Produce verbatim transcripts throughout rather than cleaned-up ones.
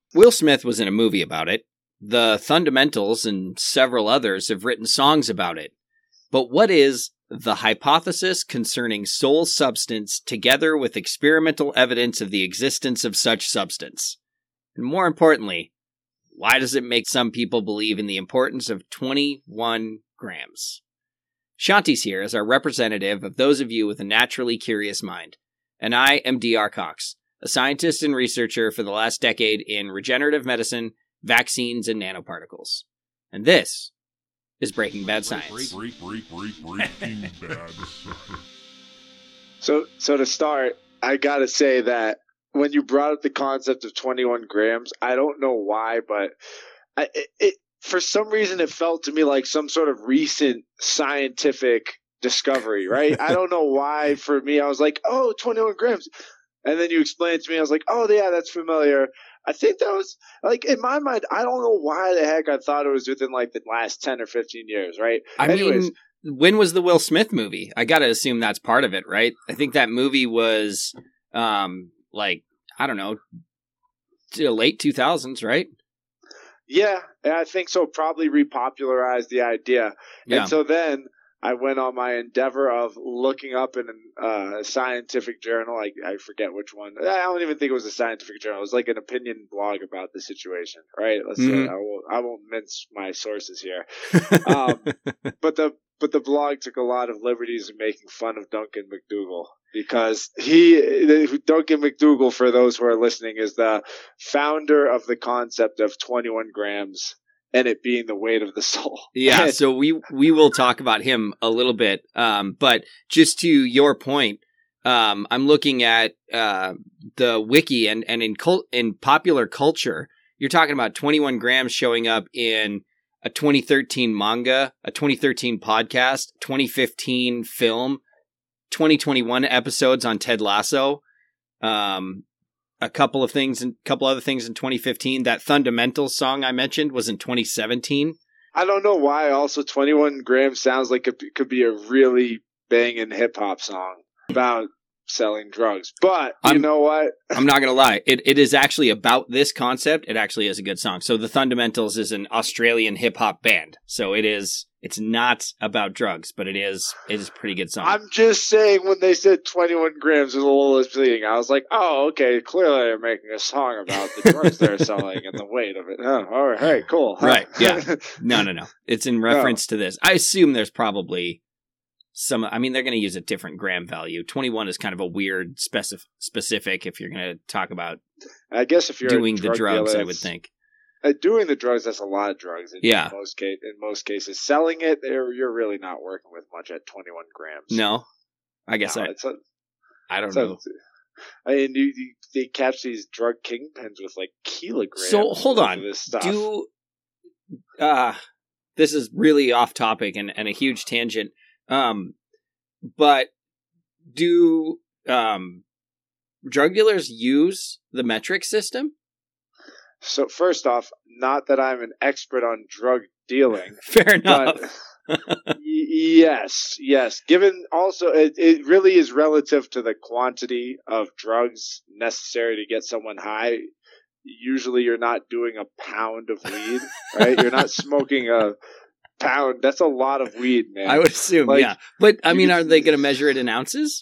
Will Smith was in a movie about it. The Fundamentals and several others have written songs about it. But what is the hypothesis concerning soul substance together with experimental evidence of the existence of such substance? And more importantly, why does it make some people believe in the importance of twenty-one grams? Shanti's here as our representative of those of you with a naturally curious mind. And I am D R Cox, a scientist and researcher for the last decade in regenerative medicine, vaccines, and nanoparticles. And this is Breaking Bad Science. Break, break, break, break, breaking bad. So, so to start, I gotta say that when you brought up the concept of twenty-one grams, I don't know why, but I, it, it for some reason it felt to me like some sort of recent scientific discovery, right? I don't know why. For me, I was like, "Oh, twenty-one grams," and then you explained to me, I was like, "Oh, yeah, that's familiar." I think that was like in my mind. I don't know why the heck I thought it was within like the last ten or fifteen years, right? I Anyways, mean, when was the Will Smith movie? I gotta assume that's part of it, right? I think that movie was, um, like I don't know, to late two thousands, right? Yeah, I think so. Probably repopularized the idea, Yeah. and so then I went on my endeavor of looking up in a uh, scientific journal. I, I forget which one. I don't even think it was a scientific journal. It was like an opinion blog about the situation, right? Let's Mhm. say I won't, I won't mince my sources here. Um, but the but the blog took a lot of liberties in making fun of Duncan McDougall because he Duncan McDougall, for those who are listening, is the founder of the concept of twenty-one grams. And it being the weight of the soul. Yeah, so we we will talk about him a little bit. Um, but just to your point, um, I'm looking at uh, the wiki, and, and in cult, in popular culture, you're talking about twenty-one grams showing up in a twenty thirteen manga, a twenty thirteen podcast, twenty fifteen film, twenty twenty-one episodes on Ted Lasso. Um, A couple of things and a couple other things in twenty fifteen. That Fundamentals song I mentioned was in twenty seventeen. I don't know why. Also, twenty-one grams sounds like it could be a really banging hip hop song about selling drugs. But you I'm, know what? I'm not going to lie. It It is actually about this concept. It actually is a good song. So the Fundamentals is an Australian hip hop band. So it is, it's not about drugs, but it is, it is a pretty good song. I'm just saying when they said twenty-one grams was a little misleading. I was like, oh, okay. Clearly they're making a song about the drugs they're selling and the weight of it. Oh, all right, cool. Right. Yeah. No, no, no. It's in reference no. to this. I assume there's probably some, I mean, they're going to use a different gram value. twenty-one is kind of a weird specif- specific if you're going to talk about I guess if you're doing drug the drugs, dealer, I would think. Uh, doing the drugs, that's a lot of drugs. In, Yeah. in most case, in most cases, selling it, you're really not working with much at twenty-one grams. No, I guess no, I. It's a, I don't it's a, know. I mean, you, you, they catch these drug kingpins with like kilograms. So hold on. Of this stuff. Do uh this is really off topic and, and a huge tangent. Um, but do um drug dealers use the metric system? So first off, not that I'm an expert on drug dealing. Fair enough. But y- yes, yes. Given also, it, it really is relative to the quantity of drugs necessary to get someone high. Usually you're not doing a pound of weed, right? You're not smoking a pound. That's a lot of weed, man. I would assume, Like, yeah. But, I mean, you- are they going to measure it in ounces?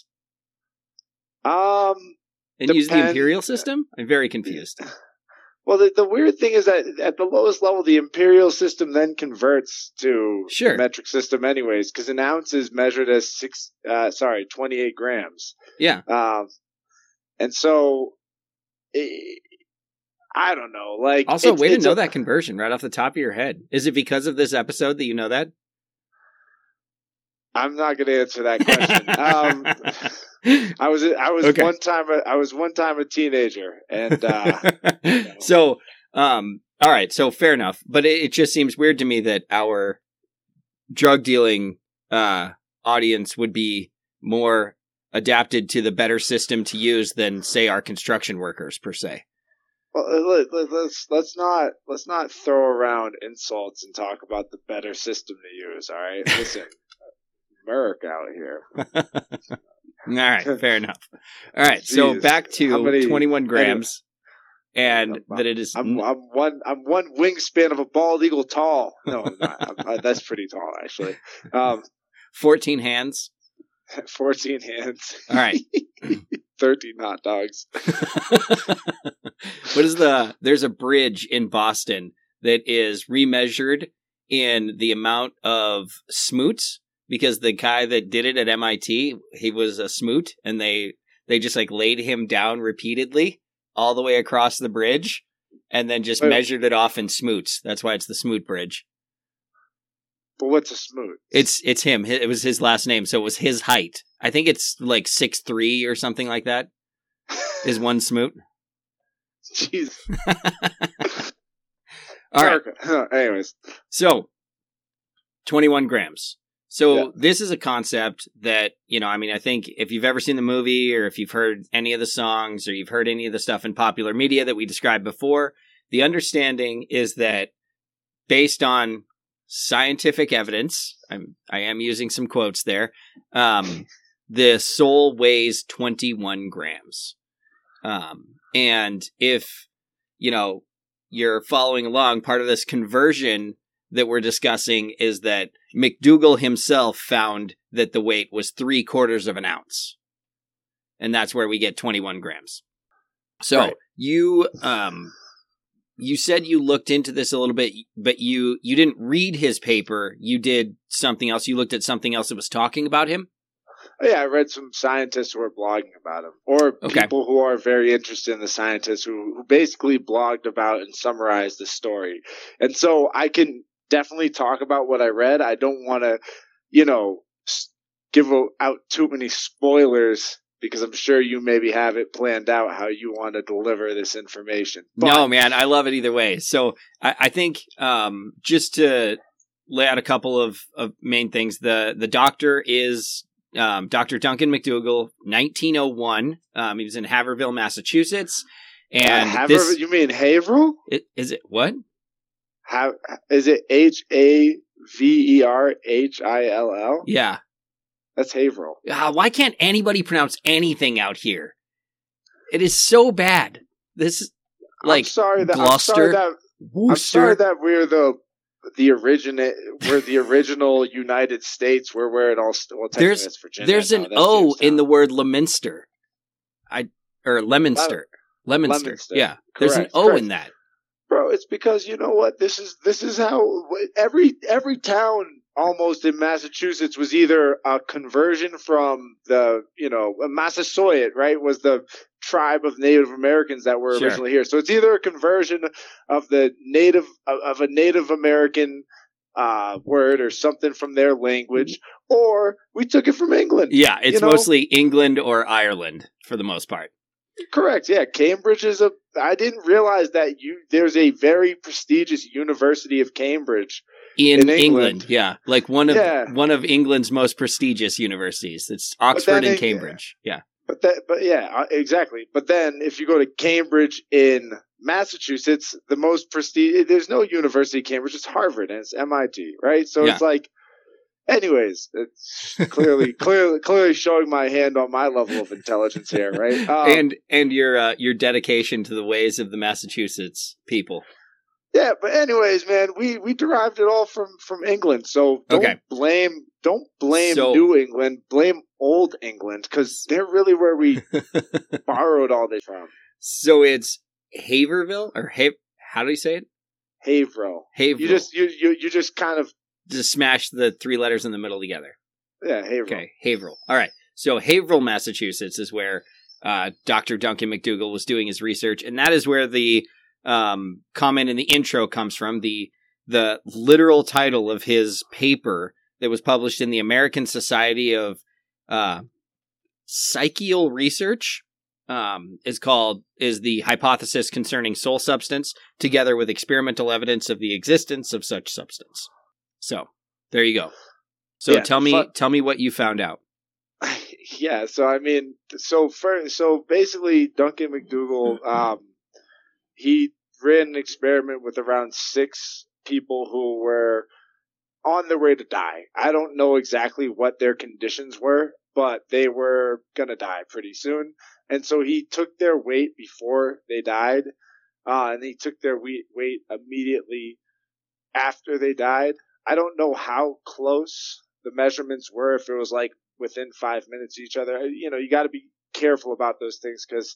Um, And use the depend- imperial system? I'm very confused. Well, the, the weird thing is that at the lowest level, the imperial system then converts to Sure. the metric system anyways, because an ounce is measured as six, uh, sorry, twenty-eight grams. Yeah. Um, and so, eh, I don't know. Like, Also, it's- way to it's know a- that conversion right off the top of your head. Is it because of this episode that you know that? I'm not going to answer that question. um, I was I was Okay. one time a, I was one time a teenager, and uh, so, um, all right. So fair enough. But it, it just seems weird to me that our drug dealing uh, audience would be more adapted to the better system to use than, say, our construction workers per se. well, let, let, let's let's not let's not throw around insults and talk about the better system to use. All right, listen, Merc out here. All right, fair enough. All right, so Jeez. back How to many- twenty-one grams and I'm, that it is. I'm, I'm one. I'm one wingspan of a bald eagle tall. No, I'm not. I'm, I, that's pretty tall, actually. Um, fourteen hands. fourteen hands. All right. thirteen hot dogs. What is the? There's a bridge in Boston that is remeasured in the amount of smoots, because the guy that did it at M I T, he was a smoot, and they they just like laid him down repeatedly all the way across the bridge, and then just Wait. measured it off in smoots. That's why it's the Smoot Bridge. But what's a smoot? It's it's him. It was his last name, so it was his height. I think it's like six three or something like that. Is one smoot? Jeez. All right. Anyways, so twenty-one grams. So Yeah. this is a concept that, you know, I mean, I think if you've ever seen the movie, or if you've heard any of the songs, or you've heard any of the stuff in popular media that we described before, the understanding is that based on scientific evidence, I'm, I am using some quotes there, um, the soul weighs twenty-one grams. Um, and if, you know, you're following along, part of this conversion that we're discussing is that McDougall himself found that the weight was three quarters of an ounce. And that's where we get twenty-one grams. So Right. you, um, you said you looked into this a little bit, but you, you didn't read his paper. You did something else. You looked at something else that was talking about him. Oh, yeah, I read some scientists who are blogging about him, or Okay. people who are very interested in the scientists who, who basically blogged about and summarized the story. And so I can definitely talk about what I read. I don't want to, you know, s- give o- out too many spoilers, because I'm sure you maybe have it planned out how you want to deliver this information. But, No, man, I love it either way. So I, I think um, just to lay out a couple of, of main things, the the doctor is um, Doctor Duncan McDougall, nineteen oh one. Um, he was in Haverhill, Massachusetts, and uh, Haver- this you mean Haverhill? it, is it what? How is it? H A V E R H I L L. Yeah. That's Haverhill. Uh, why can't anybody pronounce anything out here? It is so bad. This is like I'm sorry that Gloucester, I'm sorry that I'm Worcester. sorry that we're the the originate we're the original United States. We're where it all st- well, technically There's- it's Virginia. There's now, an that's O Jamestown. in the word Leominster. I or Leominster. Leominster. Leominster. Yeah. There's an Correct, O correct. in that. Bro, it's because you know what this is. This is how every every town almost in Massachusetts was either a conversion from the you know Massasoit, right? Was the tribe of Native Americans that were Sure. originally here. So it's either a conversion of the native of, of a Native American uh, word or something from their language, or we took it from England. Yeah, it's You know? mostly England or Ireland for the most part. Correct. Yeah, Cambridge is a. I didn't realize that you. There's a very prestigious University of Cambridge. In, In England. England. yeah, like one of Yeah. one of England's most prestigious universities. It's But Oxford then and it- Cambridge. Yeah. But that, but yeah, uh, exactly. But then if you go to Cambridge in Massachusetts, the most prestigious. There's no University of Cambridge. It's Harvard and it's M I T, right? So Yeah. it's like. Anyways, it's clearly, clearly, clearly showing my hand on my level of intelligence here, right? Um, and and your uh, your dedication to the ways of the Massachusetts people. Yeah, but anyways, man, we, we derived it all from, from England. So don't Okay. blame don't blame So- New England, blame Old England, because they're really where we borrowed all this from. So it's Haverhill or ha- how do you say it? Haverhill. Haverhill. You just you, you you just kind of just smash the three letters in the middle together. yeah, Haverhill. Okay, Haverhill. All right. So Haverhill, Massachusetts is where uh, Doctor Duncan McDougall was doing his research, and that is where the um, comment in the intro comes from. The the literal title of his paper that was published in the American Society of uh, Psychical Research um, is called is the hypothesis concerning soul substance, together with experimental evidence of the existence of such substance. So there you go. So Yeah, tell me, fun- tell me what you found out. Yeah, so I mean, so for so basically, Duncan McDougall, um, he ran an experiment with around six people who were on their way to die. I don't know exactly what their conditions were, but they were gonna die pretty soon. And so he took their weight before they died, uh, and he took their weight, weight immediately after they died. I don't know how close the measurements were, if it was like within five minutes of each other. You know, you got to be careful about those things, because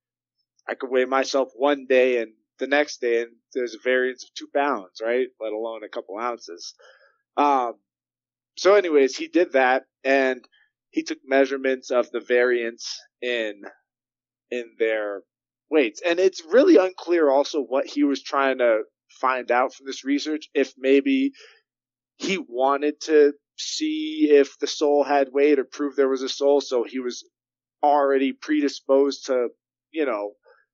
I could weigh myself one day and the next day, and there's a variance of two pounds, right? Let alone a couple ounces. Um, so anyways, he did that, and he took measurements of the variance in, in their weights. And it's really unclear also what he was trying to find out from this research. If maybe he wanted to see if the soul had weight or prove there was a soul, so he was already predisposed to, you know,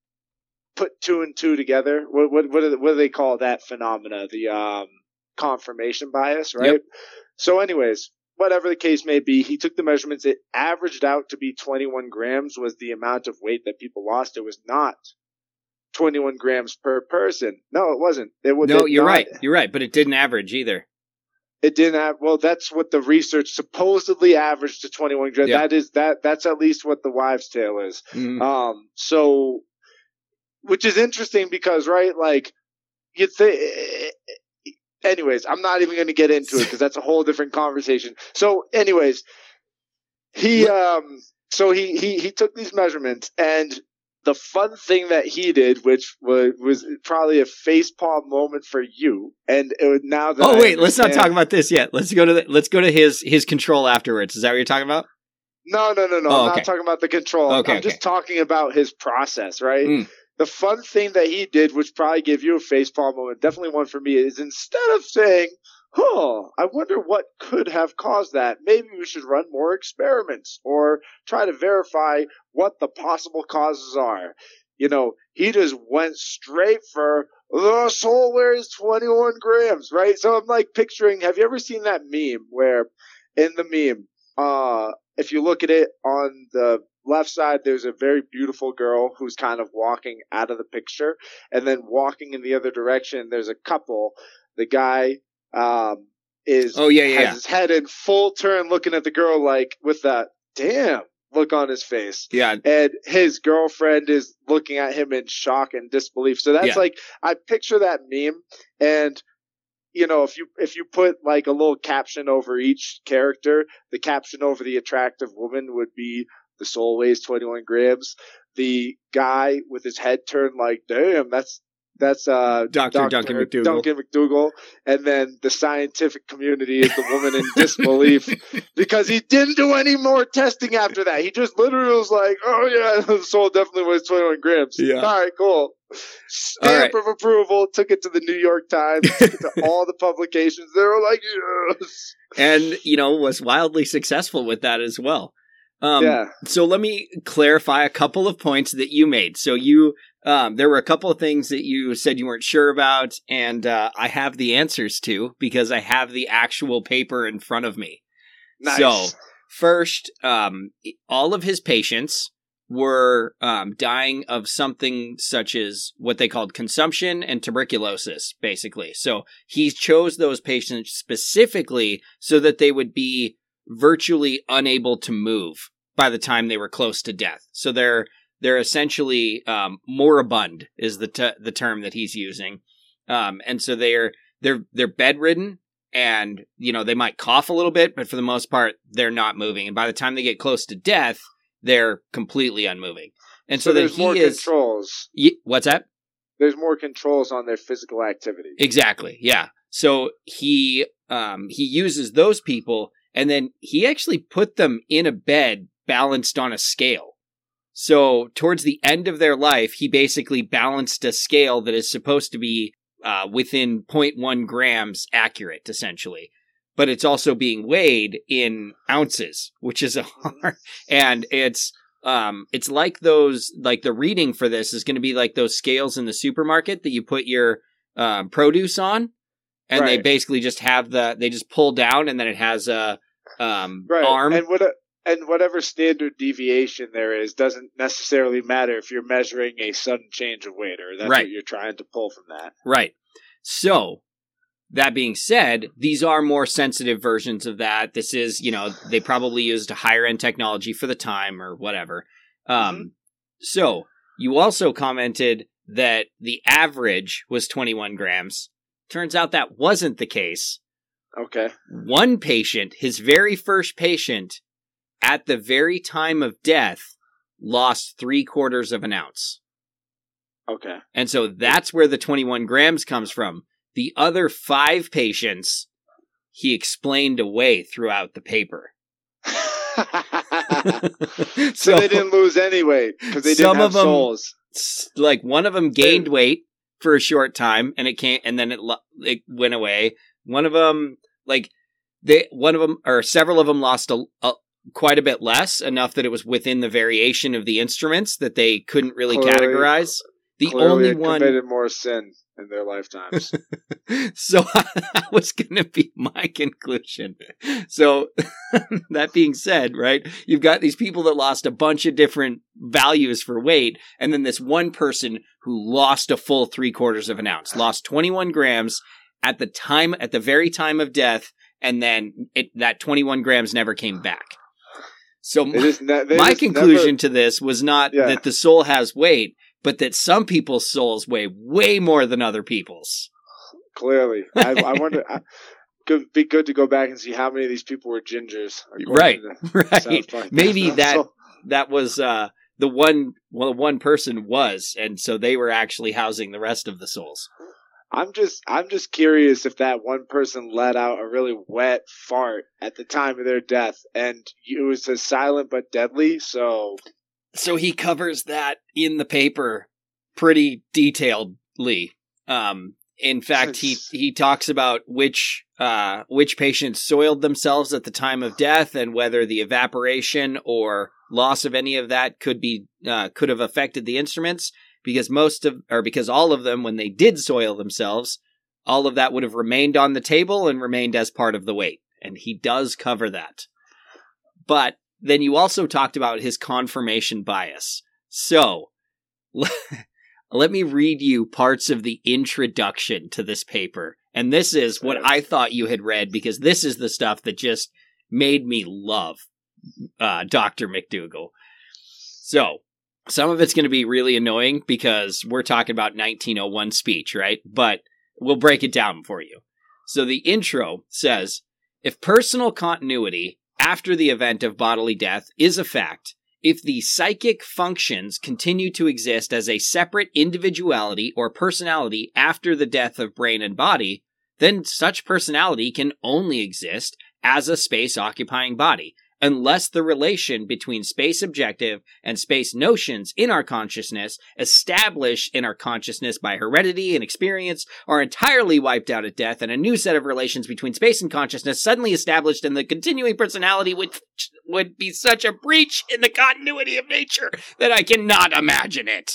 put two and two together. What what what do they, what do they call that phenomena? The um, confirmation bias, right? Yep. So, anyways, whatever the case may be, he took the measurements. It averaged out to be twenty-one grams was the amount of weight that people lost. It was not twenty-one grams per person. No, it wasn't. It was no. You're not, right. You're right. But it didn't average either. It didn't have. Well, that's what the research supposedly averaged to twenty-one grams. Yep. That is that. That's at least what the wives' tale is. Mm-hmm. Um. So. Which is interesting because, right, like, you'd think, anyways, I'm not even going to get into it because that's a whole different conversation. So, anyways, he, um, so he, he, he took these measurements, and the fun thing that he did, which was, was probably a facepalm moment for you, and it was now that oh, wait, let's not talk about this yet. Let's go to the, let's go to his, his control afterwards. Is that what you're talking about? No, no, no, no. Oh, I'm okay. not talking about the control. Okay, I'm okay. just talking about his process, right? Mm. The fun thing that he did, which probably gave you a facepalm moment, definitely one for me, is instead of saying, huh, I wonder what could have caused that, maybe we should run more experiments or try to verify what the possible causes are. You know, he just went straight for the soul weighs twenty-one grams, right? So I'm like picturing, have you ever seen that meme where in the meme, uh, if you look at it on the left side, there's a very beautiful girl who's kind of walking out of the picture, and then walking in the other direction, there's a couple. The guy um, is oh yeah, yeah, has yeah. his head in full turn, looking at the girl like with that damn look on his face. Yeah, and his girlfriend is looking at him in shock and disbelief. So that's yeah. like I picture that meme, and you know, if you if you put like a little caption over each character, the caption over the attractive woman would be, the soul weighs twenty-one grams. The guy with his head turned like, damn, that's that's uh, Doctor Duncan McDougal. Duncan McDougal. And then the scientific community is the woman in disbelief because he didn't do any more testing after that. He just literally was like, oh yeah, the soul definitely weighs twenty-one grams. Yeah. All right, cool. Stamp right. of approval. Took it to the New York Times. Took it to all the publications. They were like, yes. And, you know, was wildly successful with that as well. Um, yeah. So let me clarify a couple of points that you made. So you, um, there were a couple of things that you said you weren't sure about, and uh, I have the answers to because I have the actual paper in front of me. Nice. So first, um, all of his patients were um, dying of something such as what they called consumption and tuberculosis, basically. So he chose those patients specifically so that they would be virtually unable to move by the time they were close to death. So they're they're essentially um, moribund is the t- the term that he's using, um, and so they're they're they're bedridden, and you know they might cough a little bit, but for the most part they're not moving. And by the time they get close to death, they're completely unmoving. And so, so there's that he more is, controls. Y- what's that? There's more controls on their physical activity. Exactly. Yeah. So he um, he uses those people. And then he actually put them in a bed balanced on a scale. So towards the end of their life, he basically balanced a scale that is supposed to be uh, within zero point one grams accurate, essentially. But it's also being weighed in ounces, which is a hard, and it's um, it's like those, like the reading for this is going to be like those scales in the supermarket that you put your um, produce on. And right. they basically just have the, they just pull down and then it has a um, right. arm. And, what, and whatever standard deviation there is doesn't necessarily matter if you're measuring a sudden change of weight or that's right. what you're trying to pull from that. Right. So, that being said, these are more sensitive versions of that. This is, you know, they probably used a higher end technology for the time or whatever. Um, mm-hmm. So, you also commented that the average was twenty-one grams. Turns out that wasn't the case. Okay. One patient, his very first patient, at the very time of death, lost three quarters of an ounce. Okay. And so that's where the twenty-one grams comes from. The other five patients, he explained away throughout the paper. so, so they didn't lose any weight because they didn't have them, souls. Like one of them gained weight for a short time, and it came, and then it it went away. One of them, like they, one of them, or several of them, lost a, a quite a bit less, enough that it was within the variation of the instruments that they couldn't really clearly, categorize. The clearly only one committed more sin in their lifetimes. So that was going to be my conclusion. So that being said, right, you've got these people that lost a bunch of different values for weight, and then this one person who lost a full three quarters of an ounce, lost twenty-one grams at the time, at the very time of death, and then it, that twenty-one grams never came back. So my, ne- my conclusion never, to this was not yeah. that the soul has weight, but that some people's souls weigh way more than other people's. Clearly. I, I wonder, it could be good to go back and see how many of these people were gingers. Right, right. Maybe that so, that was uh, the one, well, one person was, and so they were actually housing the rest of the souls. I'm just, I'm just curious if that one person let out a really wet fart at the time of their death, and it was a silent but deadly, so... So he covers that in the paper pretty detailedly. Um, in fact, he, he talks about which uh, which patients soiled themselves at the time of death and whether the evaporation or loss of any of that could be uh, could have affected the instruments, because most of or because all of them, when they did soil themselves, all of that would have remained on the table and remained as part of the weight. And he does cover that. But then you also talked about his confirmation bias. So, let me read you parts of the introduction to this paper. And this is what I thought you had read, because this is the stuff that just made me love uh, Doctor McDougall. So, some of it's going to be really annoying because we're talking about nineteen oh one speech, right? But we'll break it down for you. So the intro says, if personal continuity after the event of bodily death is a fact, if the psychic functions continue to exist as a separate individuality or personality after the death of brain and body, then such personality can only exist as a space-occupying body, unless the relation between space objective and space notions in our consciousness, established in our consciousness by heredity and experience, are entirely wiped out at death, and a new set of relations between space and consciousness suddenly established in the continuing personality, which would be such a breach in the continuity of nature that I cannot imagine it.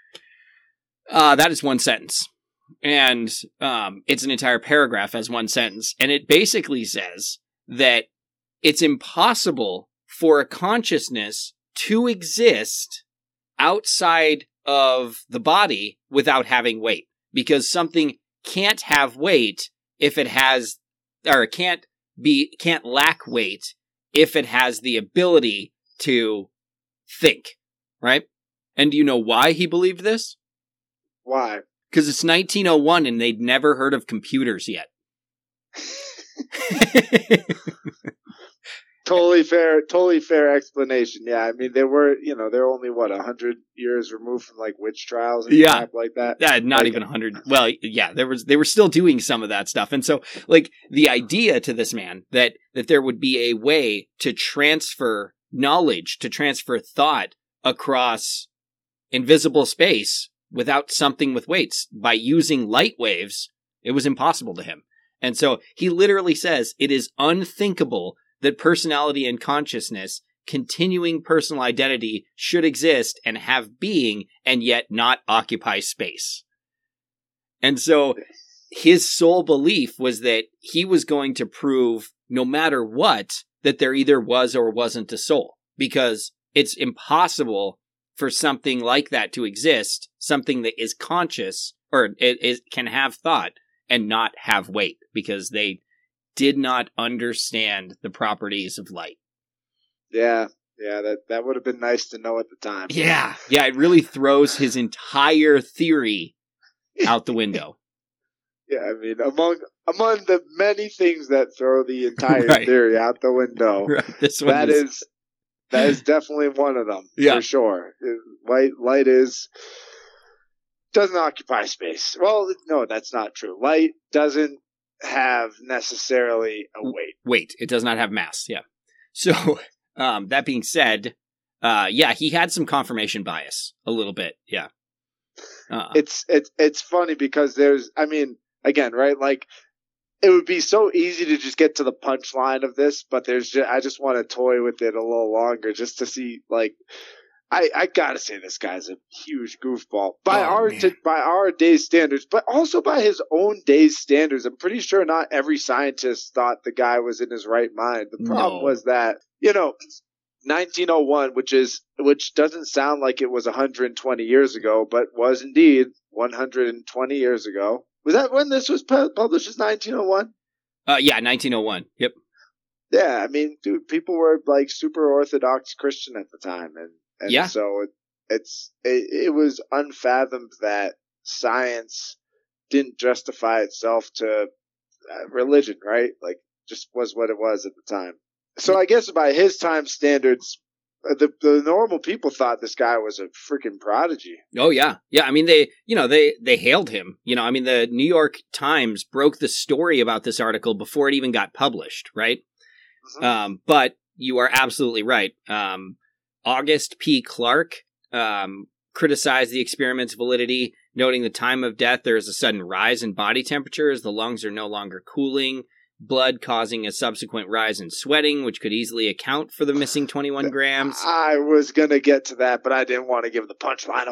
Uh, that is one sentence. And um, it's an entire paragraph as one sentence. And it basically says that it's impossible for a consciousness to exist outside of the body without having weight, because something can't have weight if it has, or can't be, can't lack weight if it has the ability to think, right? And do you know why he believed this? Why? Because it's nineteen oh one and they'd never heard of computers yet. Totally fair, totally fair explanation. Yeah, I mean, they were, you know, they're only, what, a hundred years removed from, like, witch trials and yeah. crap like that? Yeah, not like, even a hundred. Well, yeah, there was, they were still doing some of that stuff. And so, like, the idea to this man that, that there would be a way to transfer knowledge, to transfer thought across invisible space without something with weights by using light waves, it was impossible to him. And so he literally says it is unthinkable that personality and consciousness, continuing personal identity, should exist and have being and yet not occupy space. And so his sole belief was that he was going to prove, no matter what, that there either was or wasn't a soul, because it's impossible for something like that to exist, something that is conscious or it, it can have thought and not have weight, because they did not understand the properties of light. Yeah, Yeah, that, that would have been nice to know at the time. Yeah. Yeah, it really throws his entire theory out the window. Yeah, I mean, among among the many things that throw the entire Right. theory out the window, Right. This one that is, is that is definitely one of them, Yeah. for sure. Light light is doesn't occupy space. Well, no, that's not true. Light doesn't have necessarily a weight. Weight. It does not have mass. Yeah. So, um, that being said, uh, yeah, he had some confirmation bias a little bit. Yeah. Uh, It's it's it's funny because there's, I mean, again, right? Like, it would be so easy to just get to the punchline of this, but there's just, I just want to toy with it a little longer just to see, like, I, I gotta say this guy's a huge goofball by Oh, our man. t- by our day's standards, but also by his own day's standards. I'm pretty sure not every scientist thought the guy was in his right mind. The problem No. was that, you know, nineteen oh one, which is which doesn't sound like it was one hundred twenty years ago, but was indeed one hundred twenty years ago. Was that when this was pu- published? As nineteen oh one? uh, yeah, nineteen oh one. Yep. Yeah, I mean, dude, people were like super Orthodox Christian at the time, and, and Yeah. so it, it's it, it was unfathomed that science didn't justify itself to uh, religion, right? Like, just was what it was at the time. So I guess by his time standards, uh, the the normal people thought this guy was a freaking prodigy. Oh yeah. Yeah. I mean, they, you know, they, they hailed him, you know, I mean, the New York Times broke the story about this article before it even got published. Right. Mhm. Um, but you are absolutely right. Um, August P. Clark, um, criticized the experiment's validity, noting the time of death, there is a sudden rise in body temperature as the lungs are no longer cooling, blood causing a subsequent rise in sweating, which could easily account for the missing twenty-one grams. I was gonna get to that, but I didn't want to give the punchline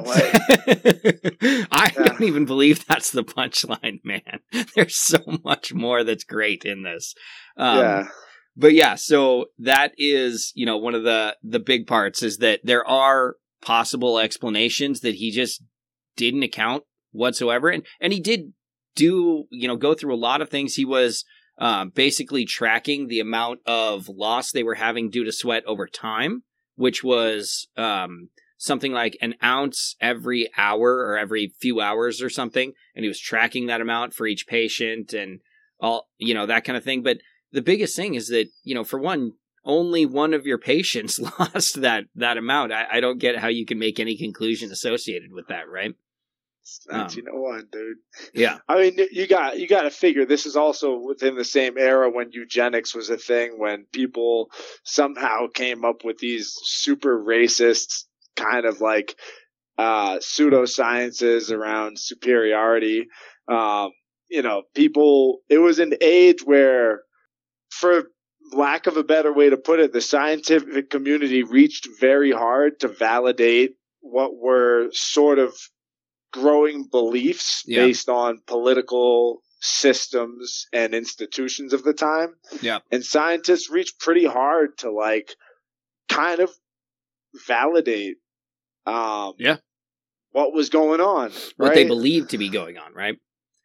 away. I Yeah. don't even believe that's the punchline, man. There's so much more that's great in this. Um, yeah. But yeah, so that is, you know, one of the, the big parts is that there are possible explanations that he just didn't account whatsoever. And, and he did do, you know, go through a lot of things. He was um, basically tracking the amount of loss they were having due to sweat over time, which was um, something like an ounce every hour or every few hours or something. And he was tracking that amount for each patient and all, you know, that kind of thing. But the biggest thing is that, you know, for one, only one of your patients lost that, that amount. I, I don't get how you can make any conclusion associated with that, right? It's nineteen oh one, dude. Yeah. I mean, you got you got to figure this is also within the same era when eugenics was a thing, when people somehow came up with these super racist kind of like uh, pseudosciences around superiority. Um, you know, people. It was an age where, for lack of a better way to put it, the scientific community reached very hard to validate what were sort of growing beliefs Yeah. based on political systems and institutions of the time. Yeah. And scientists reached pretty hard to like kind of validate um Yeah. what was going on. What right? they believed to be going on, right?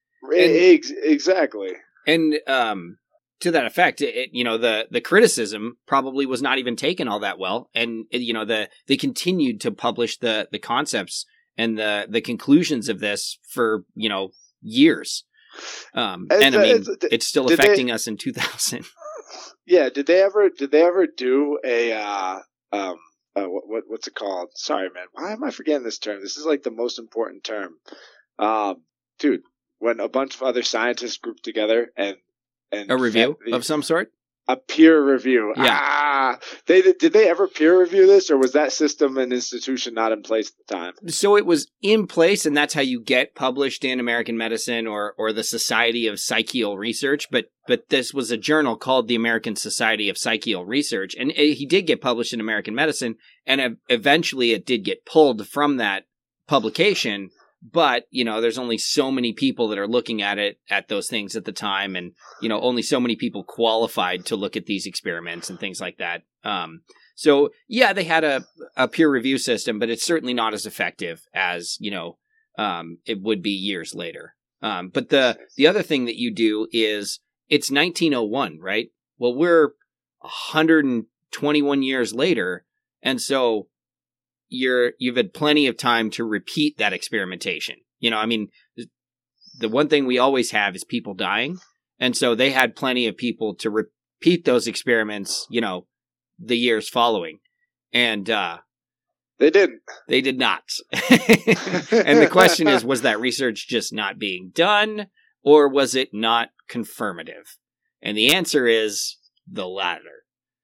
E- ex- exactly. And um, to that effect, it, it, you know, the the criticism probably was not even taken all that well, and it, you know, the they continued to publish the the concepts and the the conclusions of this for, you know, years. Um, It's, and I uh, mean, it's- it's still did they- affecting us in two thousand. Yeah, did they ever did they ever do a uh um uh, what, what what's it called? Sorry, man. Why am I forgetting this term? This is like the most important term. Um, dude, when a bunch of other scientists group together and and A review the- of some sort? a peer review. Yeah. Ah, they did they ever peer review this, or was that system and institution not in place at the time? So it was in place, and that's how you get published in American Medicine or or the Society of Psychial Research. But but this was a journal called the American Society of Psychial Research, and it, he did get published in American Medicine, and ev- eventually it did get pulled from that publication. But, you know, there's only so many people that are looking at it, at those things at the time. And, you know, only so many people qualified to look at these experiments and things like that. Um, so, yeah, they had a, a peer review system, but it's certainly not as effective as, you know, um, it would be years later. Um, but the, the other thing that you do is it's nineteen oh one, right? Well, we're one hundred twenty-one years later. And so you're, you've had plenty of time to repeat that experimentation. You know, I mean, the one thing we always have is people dying. And so they had plenty of people to repeat those experiments, you know, the years following. And, uh, They didn't. They did not. And the question is, was that research just not being done, or was it not confirmative? And the answer is the latter.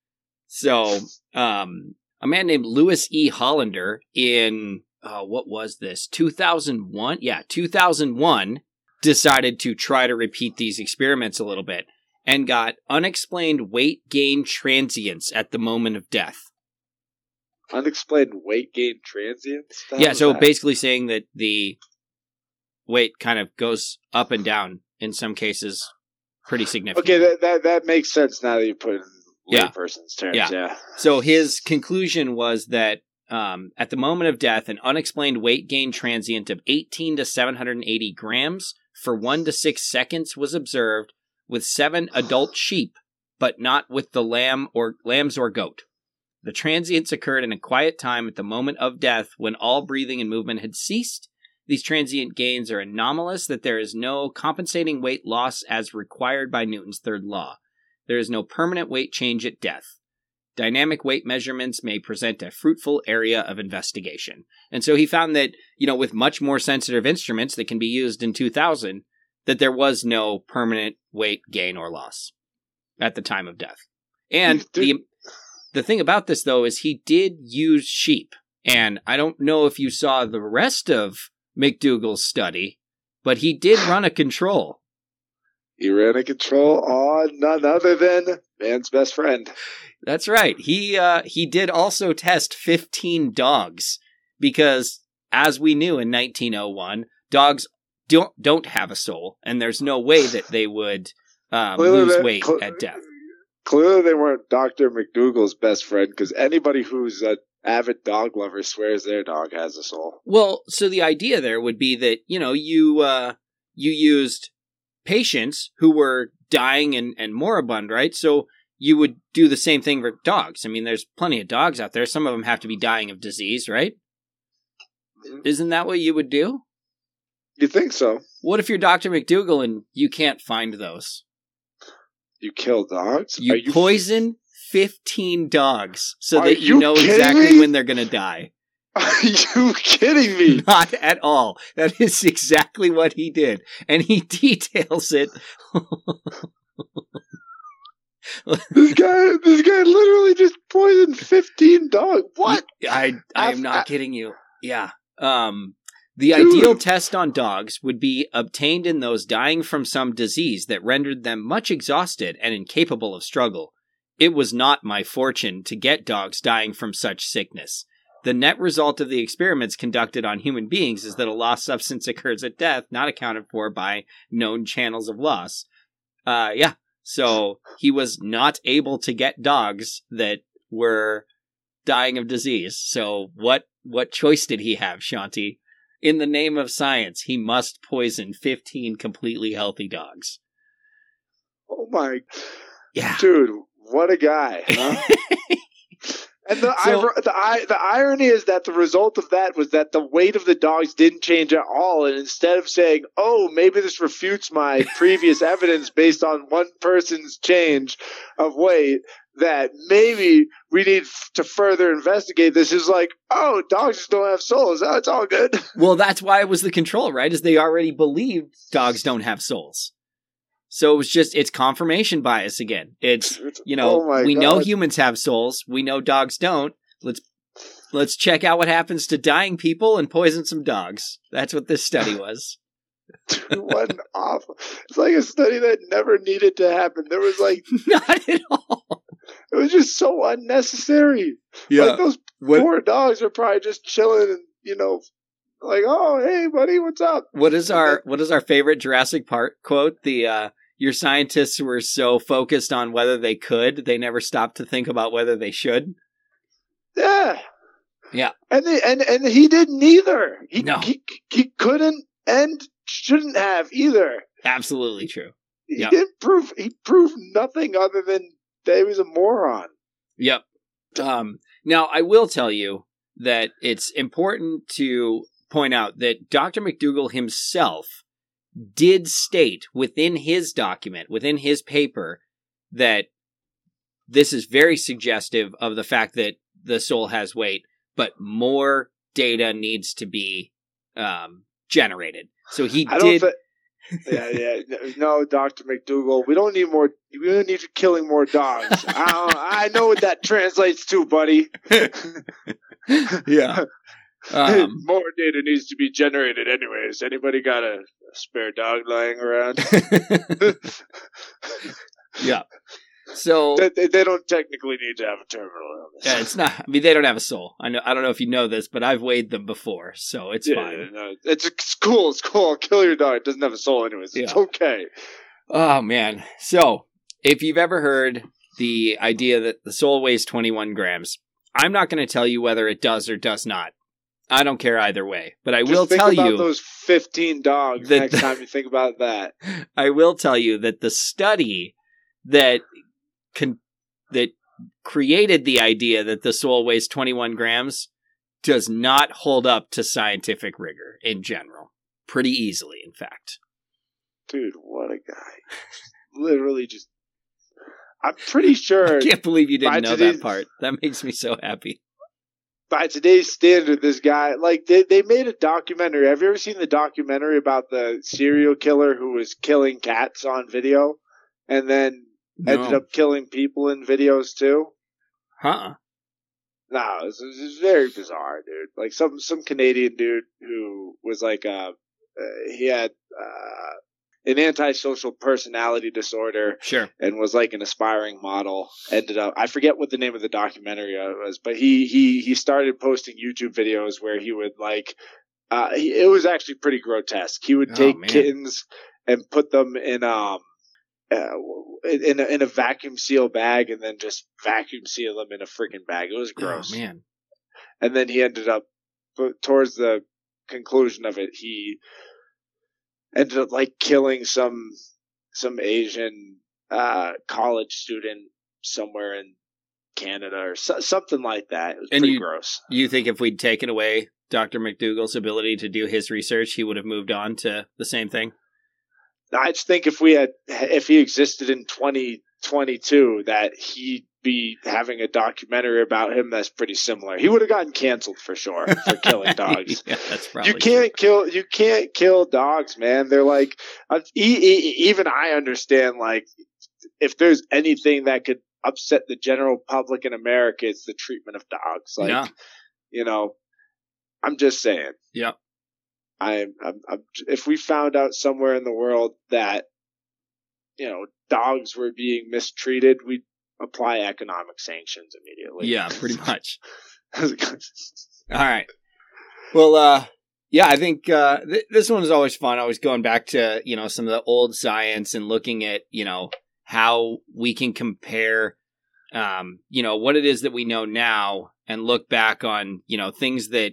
So, um, a man named Lewis E. Hollander in, uh, what was this, two thousand one? Yeah, two thousand one, decided to try to repeat these experiments a little bit and got unexplained weight gain transients at the moment of death. Unexplained weight gain transients? Yeah, so that? Basically saying that the weight kind of goes up and down in some cases pretty significantly. Okay, that that, that makes sense now that you put it in yeah. layperson's terms. Yeah. yeah. So his conclusion was that um, at the moment of death, an unexplained weight gain transient of eighteen to seven hundred eighty grams for one to six seconds was observed with seven adult sheep, but not with the lamb or lambs or goat. The transients occurred in a quiet time at the moment of death when all breathing and movement had ceased. These transient gains are anomalous that there is no compensating weight loss as required by Newton's third law. There is no permanent weight change at death. Dynamic weight measurements may present a fruitful area of investigation. And so he found that, you know, with much more sensitive instruments that can be used in two thousand, that there was no permanent weight gain or loss at the time of death. And the... The thing about this, though, is he did use sheep. And I don't know if you saw the rest of McDougall's study, but he did run a control. He ran a control on none other than man's best friend. That's right. He uh, he did also test fifteen dogs because, as we knew in nineteen oh one, dogs don't, don't have a soul, and there's no way that they would um, lose weight cl- at death. Clearly, they weren't Doctor McDougall's best friend, because anybody who's an avid dog lover swears their dog has a soul. Well, so the idea there would be that, you know, you uh, you used patients who were dying and, and moribund, right? So you would do the same thing for dogs. I mean, there's plenty of dogs out there. Some of them have to be dying of disease, right? Mm-hmm. Isn't that what you would do? You think so? What if you're Doctor McDougall and you can't find those? You kill dogs? You, you poison fifteen dogs so Are that you, you know exactly me? when they're going to die. Are you kidding me? Not at all. That is exactly what he did. And he details it. this guy this guy literally just poisoned fifteen dogs. What? I I am not I, kidding you. Yeah. Um The Dude. ideal test on dogs would be obtained in those dying from some disease that rendered them much exhausted and incapable of struggle. It was not my fortune to get dogs dying from such sickness. The net result of the experiments conducted on human beings is that a lost substance occurs at death, not accounted for by known channels of loss. Uh, yeah, so he was not able to get dogs that were dying of disease. So what, what choice did he have, Shanti? In the name of science, he must poison fifteen completely healthy dogs. Oh my... Yeah. Dude, what a guy, huh? And the, So- ir- the the irony is that the result of that was that the weight of the dogs didn't change at all. And instead of saying, oh, maybe this refutes my previous evidence based on one person's change of weight, that maybe we need f- to further investigate this, is like, oh, dogs just don't have souls. Oh, it's all good. Well, that's why it was the control, right? Is they already believed dogs don't have souls. So it was just, it's confirmation bias again. It's, you know, Oh my we know God. humans have souls. We know dogs don't. Let's, let's check out what happens to dying people and poison some dogs. That's what this study was. What an awful. It's like a study that never needed to happen. There was like, Not at all. it was just so unnecessary. Like those What- poor dogs are probably just chilling and, you know, like, oh, hey, buddy, what's up? What is our what is our favorite Jurassic Park quote? The uh, your scientists were so focused on whether they could, they never stopped to think about whether they should. Yeah. Yeah. And they, and and he didn't either. He, No. he he couldn't and shouldn't have either. Absolutely true. He Yeah. didn't prove he proved nothing other than that he was a moron. Yep. Um, Now, I will tell you that it's important to point out that Doctor McDougall himself did state within his document, within his paper, that this is very suggestive of the fact that the soul has weight, but more data needs to be um, generated. So he I did. Don't th- yeah, yeah. No, Doctor McDougall, we don't need more. We don't need you killing more dogs. I, don't, I know what that translates to, buddy. Yeah. Um, more data needs to be generated, anyways. Anybody got a, a spare dog lying around? Yeah. So they, they don't technically need to have a terminal illness. Yeah, it's not. I mean, they don't have a soul. I know. I don't know if you know this, but I've weighed them before, so it's yeah, fine. No, it's, it's cool. It's cool. Kill your dog. It doesn't have a soul, anyways. It's Yeah. okay. Oh man. So if you've ever heard the idea that the soul weighs twenty-one grams, I'm not going to tell you whether it does or does not. I don't care either way, but I Just will think tell about you those fifteen dogs that- next time you think about that. I will tell you that the study that con- that created the idea that the soul weighs twenty-one grams does not hold up to scientific rigor in general. Pretty easily, in fact. Dude, what a guy. Literally just... I'm pretty sure... I can't believe you by didn't know today's- that part. That makes me so happy. By today's standard, this guy... Like, they, they made a documentary. Have you ever seen the documentary about the serial killer who was killing cats on video? And then ended No. up killing people in videos, too? Huh. No, it's it very bizarre, dude. Like, some, some Canadian dude who was like... Uh, uh, he had... Uh, an antisocial personality disorder Sure. and was like an aspiring model. Ended up, I forget what the name of the documentary was, but he, he, he started posting YouTube videos where he would like, uh, he, it was actually pretty grotesque. He would Oh, take man. kittens and put them in, um, uh, in a, in a vacuum seal bag and then just vacuum seal them in a freaking bag. It was gross. Oh, man. And then he ended up, but towards the conclusion of it, he ended up like killing some some Asian uh, college student somewhere in Canada or so, something like that. It was And pretty you- gross. You think if we'd taken away Doctor McDougall's ability to do his research, he would have moved on to the same thing? I just think if we had, if he existed in twenty twenty-two, that he'd be having a documentary about him that's pretty similar. He would have gotten canceled for sure for killing dogs. Yeah, that's probably You can't kill. You can't kill dogs, man. They're like, uh, e- e- even I understand. Like, if there's anything that could upset the general public in America, it's the treatment of dogs. true. Like, Yeah. you know, I'm just saying. Yeah. I'm, I'm, I'm. If we found out somewhere in the world that, you know, dogs were being mistreated, we'd apply economic sanctions immediately. Yeah, pretty much. All right. Well, uh, yeah, I think uh, th- this one is always fun. Always going back to, you know, some of the old science and looking at, you know, how we can compare, um, you know, what it is that we know now and look back on, you know, things that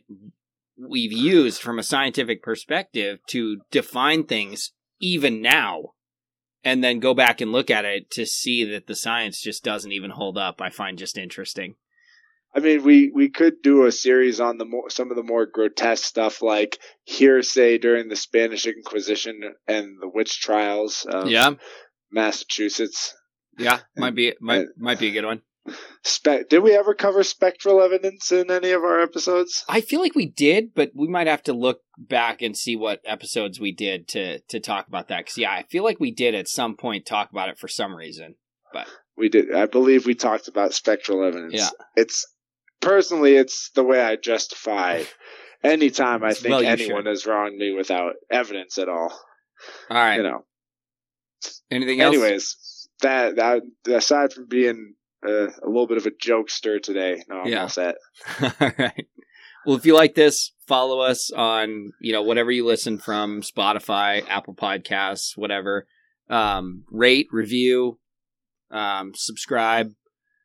we've used from a scientific perspective to define things even now. And then go back and look at it to see that the science just doesn't even hold up. I find just interesting. I mean, we, we could do a series on the more, some of the more grotesque stuff like hearsay during the Spanish Inquisition and the witch trials of Yeah. Massachusetts. Yeah, might be might and- might be a good one. Spe- did we ever cover spectral evidence in any of our episodes? I feel like we did, but we might have to look back and see what episodes we did to to talk about that. Because yeah, I feel like we did at some point talk about it for some reason. We did. I believe we talked about spectral evidence. Yeah. It's personally, it's the way I justify anytime I It's- think well, you anyone should. has wronged me without evidence at all. All right. You know. Anything else? Anyways, that that aside from being uh, a little bit of a jokester today, no, I'm Yeah. all set. All right. Well, if you like this, follow us on, you know, whatever you listen from, Spotify, Apple Podcasts, whatever. Um, rate, review, um, subscribe.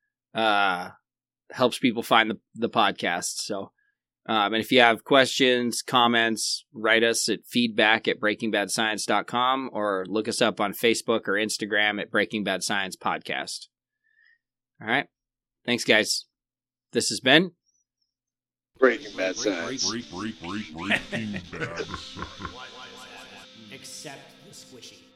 Uh, helps people find the, the podcast. So, um, and if you have questions, comments, write us at feedback at breaking bad science dot com or look us up on Facebook or Instagram at Breaking Bad Science Podcast. All right. Thanks, guys. This has been Breaking Bad Science. Break, break, break, breaking bad. Accept the squishy.